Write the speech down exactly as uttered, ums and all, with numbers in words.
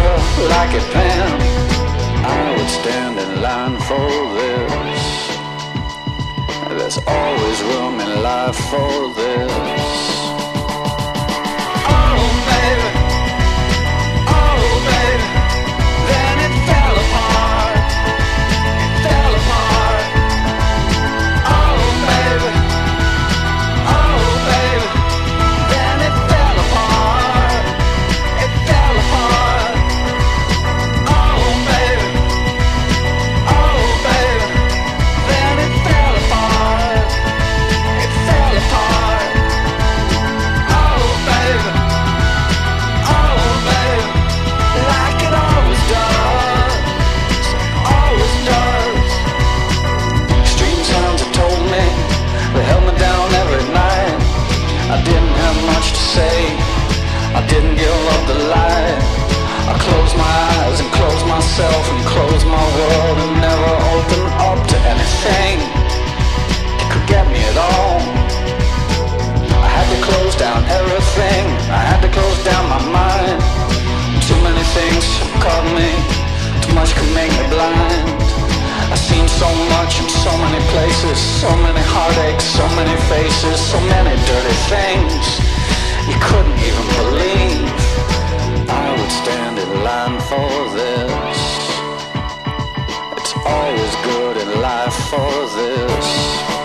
paper like a pen. I would stand in line for this. There's always room in life for this. Oh baby, oh baby, then it fell apart, it fell apart. Oh baby, oh baby, then it fell apart, it fell apart. Oh baby, oh baby, then it fell apart, it fell apart. Oh baby, oh baby, like it always does, always does. Street sounds have told me, they held me down every night. I didn't have much to say, I didn't give up the light. I closed my eyes and closed myself and closed my world and never opened up to anything that could get me at all. I had to close down everything, I had to close down my mind. Too many things have caught me, too much could make me blind. I've seen so much in so many places, so many heartaches, so many faces, so many dirty things you couldn't even believe. I would stand in line for this. It's always good in life for this.